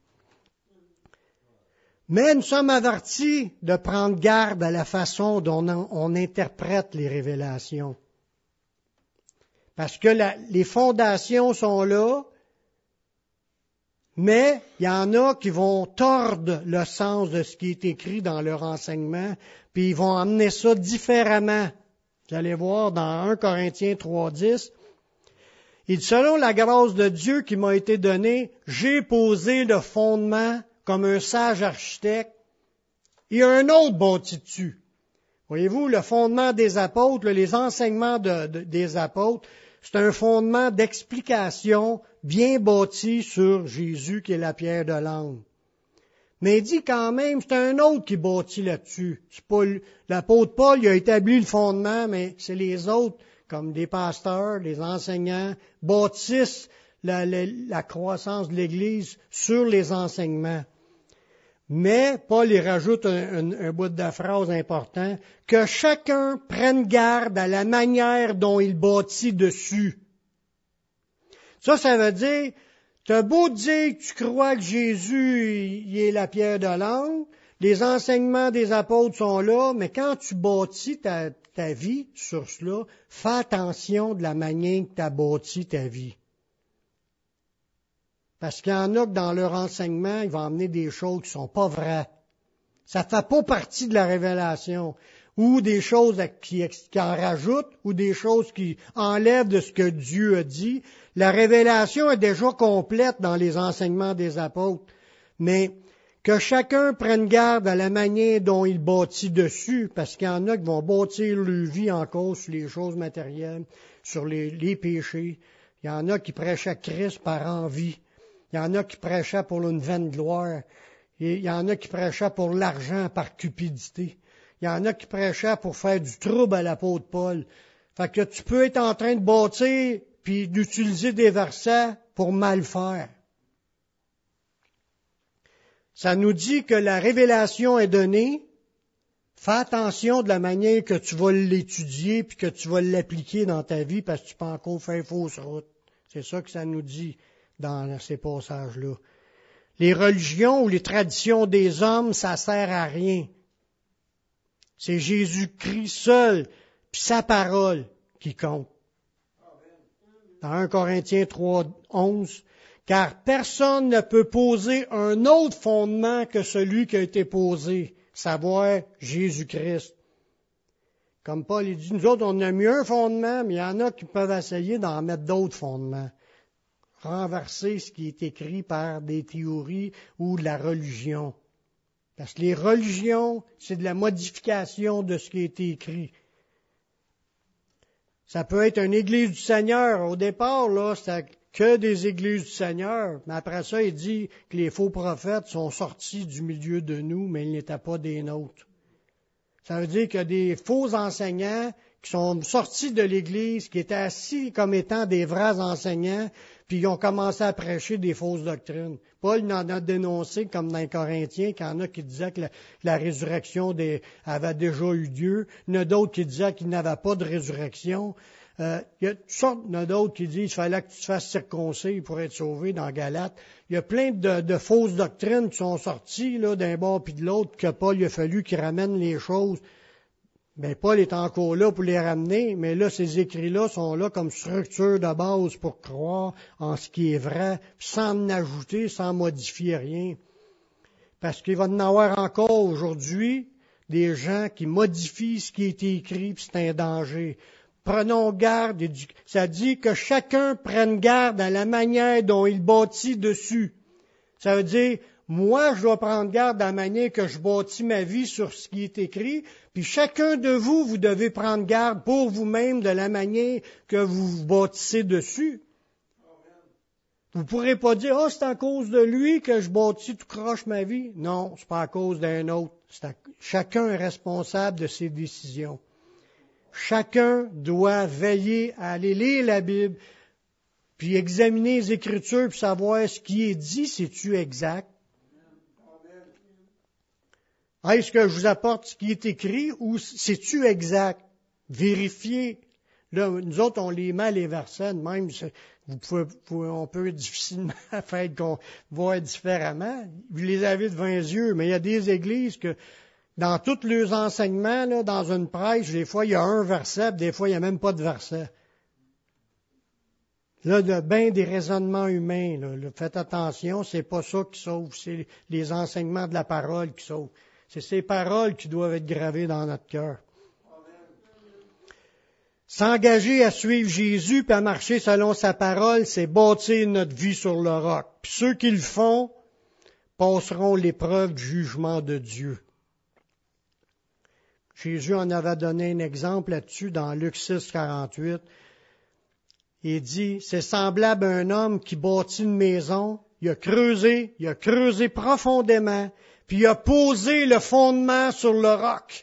Mais nous sommes avertis de prendre garde à la façon dont on interprète les révélations. Parce que les fondations sont là, mais il y en a qui vont tordre le sens de ce qui est écrit dans leur enseignement, puis ils vont amener ça différemment. Vous allez voir dans 1 Corinthiens 3:10, il dit, selon la grâce de Dieu qui m'a été donnée, j'ai posé le fondement comme un sage architecte, et un autre bâti dessus. Voyez-vous, le fondement des apôtres, les enseignements des apôtres, c'est un fondement d'explication bien bâti sur Jésus qui est la pierre de l'angle. Mais il dit quand même, c'est un autre qui bâtit là-dessus. C'est pas l'apôtre Paul, il a établi le fondement, mais c'est les autres, comme des pasteurs, des enseignants, bâtissent la croissance de l'Église sur les enseignements. Mais Paul y rajoute un bout de phrase important, que chacun prenne garde à la manière dont il bâtit dessus. Ça veut dire, t'as beau dire que tu crois que Jésus il est la pierre de l'angle, les enseignements des apôtres sont là, mais quand tu bâtis ta vie sur cela, fais attention de la manière que tu as bâti ta vie. Parce qu'il y en a que dans leur enseignement, ils vont amener des choses qui sont pas vraies. Ça fait pas partie de la révélation. Ou des choses qui en rajoutent, ou des choses qui enlèvent de ce que Dieu a dit. La révélation est déjà complète dans les enseignements des apôtres. Mais que chacun prenne garde à la manière dont il bâtit dessus, parce qu'il y en a qui vont bâtir leur vie en cause sur les choses matérielles, sur les péchés. Il y en a qui prêchaient Christ par envie. Il y en a qui prêchaient pour une vaine gloire. Et il y en a qui prêchaient pour l'argent par cupidité. Il y en a qui prêchaient pour faire du trouble à l'apôtre Paul. Fait que tu peux être en train de bâtir, puis puis d'utiliser des versets pour mal faire. Ça nous dit que la révélation est donnée. Fais attention de la manière que tu vas l'étudier puis que tu vas l'appliquer dans ta vie parce que tu peux encore faire fausse route. C'est ça que ça nous dit dans ces passages-là. Les religions ou les traditions des hommes, ça sert à rien. C'est Jésus-Christ seul puis sa parole qui compte. Dans 1 Corinthiens 3, 11, car personne ne peut poser un autre fondement que celui qui a été posé, savoir Jésus-Christ. Comme Paul il dit, nous autres, on a mis un fondement, mais il y en a qui peuvent essayer d'en mettre d'autres fondements. Renverser ce qui est écrit par des théories ou de la religion. Parce que les religions, c'est de la modification de ce qui a été écrit. Ça peut être une église du Seigneur. Au départ, là, c'était que des églises du Seigneur. Mais après ça, il dit que les faux prophètes sont sortis du milieu de nous, mais ils n'étaient pas des nôtres. Ça veut dire qu'il y a des faux enseignants qui sont sortis de l'Église, qui étaient assis comme étant des vrais enseignants, puis ils ont commencé à prêcher des fausses doctrines. Paul en a dénoncé, comme dans les Corinthiens, qu'il y en a qui disaient que la résurrection avait déjà eu lieu. Il y en a d'autres qui disaient qu'il n'y avait pas de résurrection. Il y a toutes sortes d'autres qui disent qu'il fallait que tu te fasses circoncis pour être sauvé dans Galates. Il y a plein de fausses doctrines qui sont sorties là, d'un bord puis de l'autre, que Paul il a fallu qu'il ramène les choses. Ben, Paul est encore là pour les ramener, mais là, ces écrits-là sont là comme structure de base pour croire en ce qui est vrai, sans en ajouter, sans modifier rien. Parce qu'il va y en avoir encore aujourd'hui des gens qui modifient ce qui a été écrit, puis c'est un danger. Prenons garde, ça dit que chacun prenne garde à la manière dont il bâtit dessus. Ça veut dire, moi, je dois prendre garde à la manière que je bâtis ma vie sur ce qui est écrit, puis chacun de vous, vous devez prendre garde pour vous-même de la manière que vous vous bâtissez dessus. Vous ne pourrez pas dire, oh, c'est à cause de lui que je bâtis tout croche ma vie. Non, c'est pas à cause d'un autre. Chacun est responsable de ses décisions. Chacun doit veiller à aller lire la Bible, puis examiner les Écritures, puis savoir ce qui est dit, c'est-tu exact? Est-ce que je vous apporte ce qui est écrit ou c'est-tu exact? Vérifiez. Là, nous autres, on les met les versets, même, on peut difficilement faire qu'on voit différemment. Vous les avez devant les yeux, mais il y a des églises que, dans tous leurs enseignements, là, dans une prêche, des fois, il y a un verset, des fois, il n'y a même pas de verset. Là, bien des raisonnements humains, là, faites attention, c'est pas ça qui sauve, c'est les enseignements de la parole qui sauvent. C'est ces paroles qui doivent être gravées dans notre cœur. S'engager à suivre Jésus puis à marcher selon sa parole, c'est bâtir notre vie sur le roc. Puis ceux qui le font passeront l'épreuve du jugement de Dieu. Jésus en avait donné un exemple là-dessus dans Luc 6, 48. Il dit, c'est semblable à un homme qui bâtit une maison, il a creusé profondément, puis il a posé le fondement sur le roc.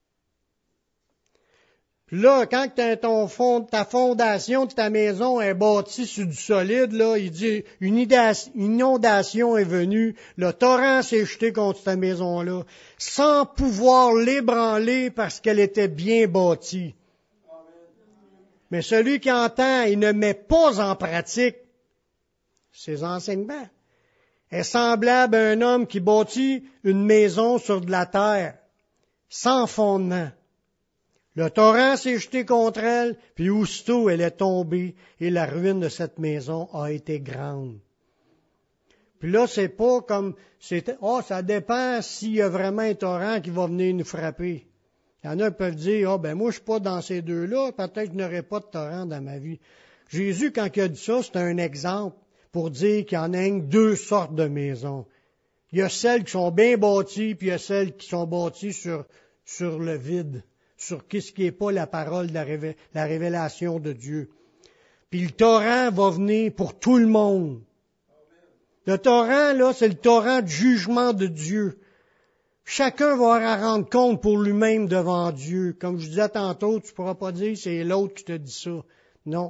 Puis là, quand ta fondation de ta maison est bâtie sur du solide, là, il dit, une inondation est venue, le torrent s'est jeté contre ta maison-là, sans pouvoir l'ébranler parce qu'elle était bien bâtie. Mais celui qui entend et ne met pas en pratique ses enseignements est semblable à un homme qui bâtit une maison sur de la terre, sans fondement. Le torrent s'est jeté contre elle, puis aussitôt elle est tombée, et la ruine de cette maison a été grande. Puis là, c'est pas comme, ça dépend s'il y a vraiment un torrent qui va venir nous frapper. Il y en a qui peuvent dire, moi je suis pas dans ces deux-là, peut-être que je n'aurai pas de torrent dans ma vie. Jésus, quand il a dit ça, c'est un exemple pour dire qu'il y en a deux sortes de maisons. Il y a celles qui sont bien bâties, puis il y a celles qui sont bâties sur le vide, sur ce qui n'est pas la parole de la révélation de Dieu. Puis le torrent va venir pour tout le monde. Le torrent, là, c'est le torrent du jugement de Dieu. Chacun va avoir à rendre compte pour lui-même devant Dieu. Comme je disais tantôt, tu ne pourras pas dire c'est l'autre qui te dit ça. Non.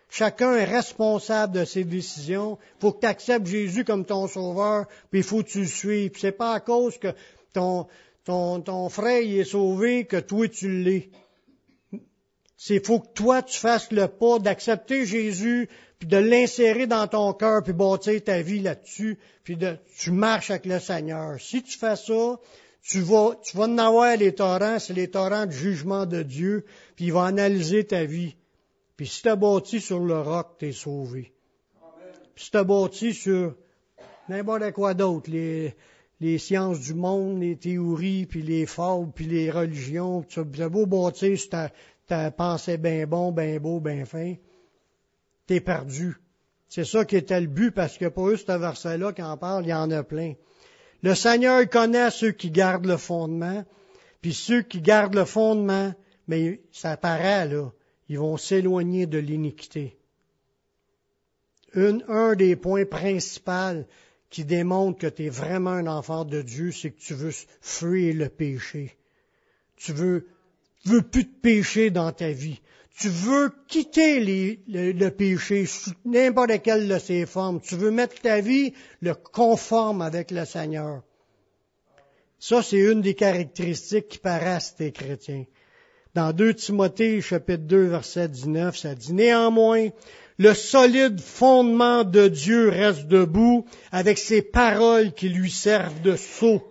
Chacun est responsable de ses décisions. Il faut que tu acceptes Jésus comme ton sauveur, puis il faut que tu le suives. Puis c'est pas à cause que ton frère il est sauvé que toi tu l'es. Il faut que toi tu fasses le pas d'accepter Jésus, puis de l'insérer dans ton cœur, puis bâtir ta vie là-dessus, puis tu marches avec le Seigneur. Si tu fais ça, tu vas en avoir les torrents, c'est les torrents du jugement de Dieu, puis il va analyser ta vie. Puis si tu as bâti sur le roc, tu es sauvé. Puis si tu as bâti sur n'importe quoi d'autre, les sciences du monde, les théories, puis les fables, puis les religions, tu as beau bâtir sur ta pensée bien bon, bien beau, bien fin, t'es perdu. C'est ça qui était le but, parce que pas juste ce verset-là qui en parle, il y en a plein. Le Seigneur connaît ceux qui gardent le fondement, puis ceux qui gardent le fondement, mais ça paraît là, ils vont s'éloigner de l'iniquité. Un des points principaux qui démontre que tu es vraiment un enfant de Dieu, c'est que tu veux fuir le péché. Tu veux plus de péché dans ta vie. Tu veux quitter le péché sous n'importe quelle de ses formes. Tu veux mettre ta vie le conforme avec le Seigneur. Ça, c'est une des caractéristiques qui paraissent des chrétiens. Dans 2 Timothée, chapitre 2, verset 19, ça dit « Néanmoins, le solide fondement de Dieu reste debout avec ses paroles qui lui servent de sceau.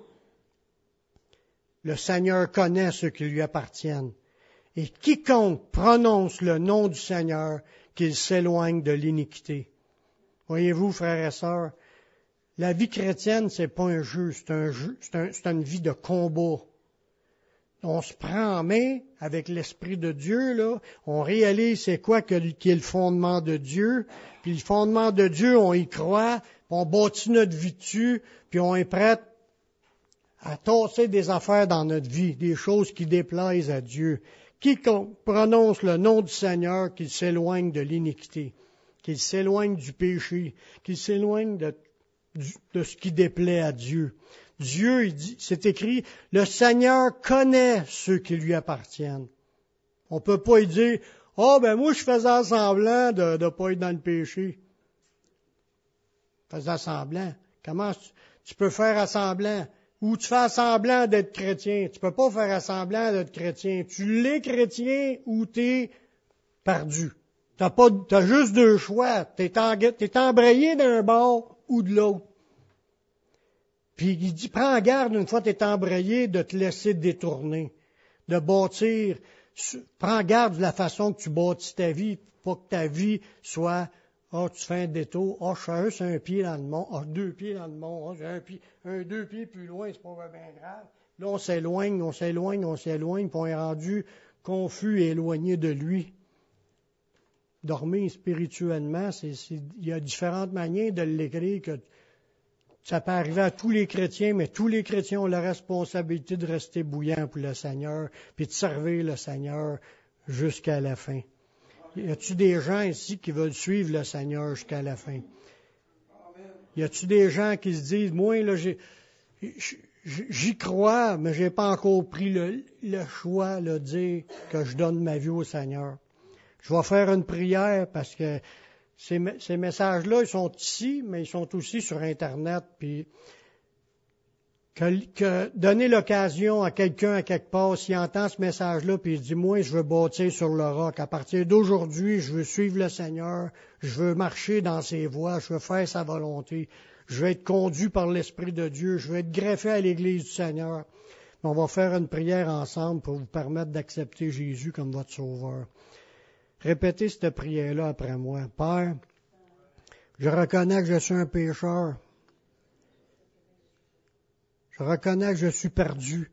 Le Seigneur connaît ceux qui lui appartiennent. Et quiconque prononce le nom du Seigneur, qu'il s'éloigne de l'iniquité. » Voyez-vous, frères et sœurs, la vie chrétienne, c'est pas un jeu, c'est une vie de combat. On se prend en main avec l'Esprit de Dieu, là. On réalise c'est quoi qui est le fondement de Dieu. Puis le fondement de Dieu, on y croit, puis on bâtit notre vie dessus, puis on est prêt à tasser des affaires dans notre vie, des choses qui déplaisent à Dieu. Quiconque prononce le nom du Seigneur, qu'il s'éloigne de l'iniquité, qu'il s'éloigne du péché, qu'il s'éloigne de ce qui déplaît à Dieu. Dieu, il dit, c'est écrit, le Seigneur connaît ceux qui lui appartiennent. On peut pas y dire, moi je faisais semblant de ne pas être dans le péché. Faisais semblant. Comment tu peux faire semblant? Ou tu fais semblant d'être chrétien. Tu peux pas faire semblant d'être chrétien. Tu l'es chrétien ou t'es perdu. T'as juste deux choix. T'es embrayé d'un bord ou de l'autre. Puis il dit, prends garde une fois que tu es embrayé de te laisser détourner, de bâtir. Prends garde de la façon que tu bâtis ta vie, pas que ta vie soit, tu fais un détour, je fais juste un pied dans le monde, deux pieds dans le monde, j'ai deux pieds plus loin, c'est pas bien grave. Là, on s'éloigne, puis on est rendu confus et éloigné de lui. Dormir spirituellement, il y a différentes manières de l'écrire que ça peut arriver à tous les chrétiens, mais tous les chrétiens ont la responsabilité de rester bouillants pour le Seigneur, puis de servir le Seigneur jusqu'à la fin. Y a-t-il des gens ici qui veulent suivre le Seigneur jusqu'à la fin? Y a-t-il des gens qui se disent, moi, là, j'y crois, mais j'ai pas encore pris le choix de dire que je donne ma vie au Seigneur. Je vais faire une prière parce que ces messages-là, ils sont ici, mais ils sont aussi sur Internet. Puis que donner l'occasion à quelqu'un à quelque part, s'il entend ce message-là, puis il dit, moi, je veux bâtir sur le roc. À partir d'aujourd'hui, je veux suivre le Seigneur, je veux marcher dans ses voies, je veux faire sa volonté, je veux être conduit par l'Esprit de Dieu, je veux être greffé à l'Église du Seigneur. On va faire une prière ensemble pour vous permettre d'accepter Jésus comme votre Sauveur. Répétez cette prière-là après moi. Père, je reconnais que je suis un pécheur. Je reconnais que je suis perdu.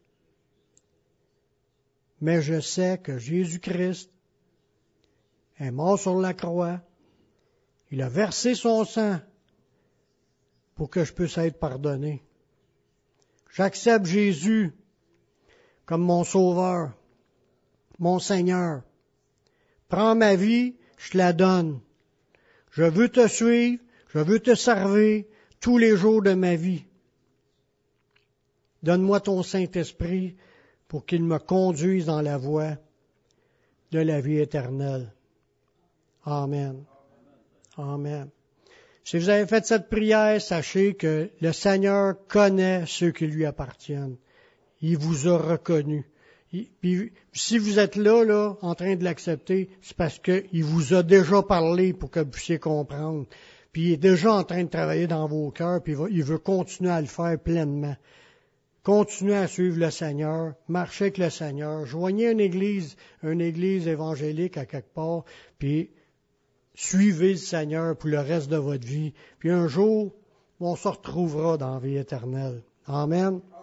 Mais je sais que Jésus-Christ est mort sur la croix. Il a versé son sang pour que je puisse être pardonné. J'accepte Jésus comme mon Sauveur, mon Seigneur. Prends ma vie, je te la donne. Je veux te suivre, je veux te servir tous les jours de ma vie. Donne-moi ton Saint-Esprit pour qu'il me conduise dans la voie de la vie éternelle. Amen. Amen. Si vous avez fait cette prière, sachez que le Seigneur connaît ceux qui lui appartiennent. Il vous a reconnu. Puis, si vous êtes là, en train de l'accepter, c'est parce qu'il vous a déjà parlé pour que vous puissiez comprendre. Puis il est déjà en train de travailler dans vos cœurs, puis il veut continuer à le faire pleinement. Continuez à suivre le Seigneur, marchez avec le Seigneur, joignez une église évangélique à quelque part, puis suivez le Seigneur pour le reste de votre vie. Puis un jour, on se retrouvera dans la vie éternelle. Amen.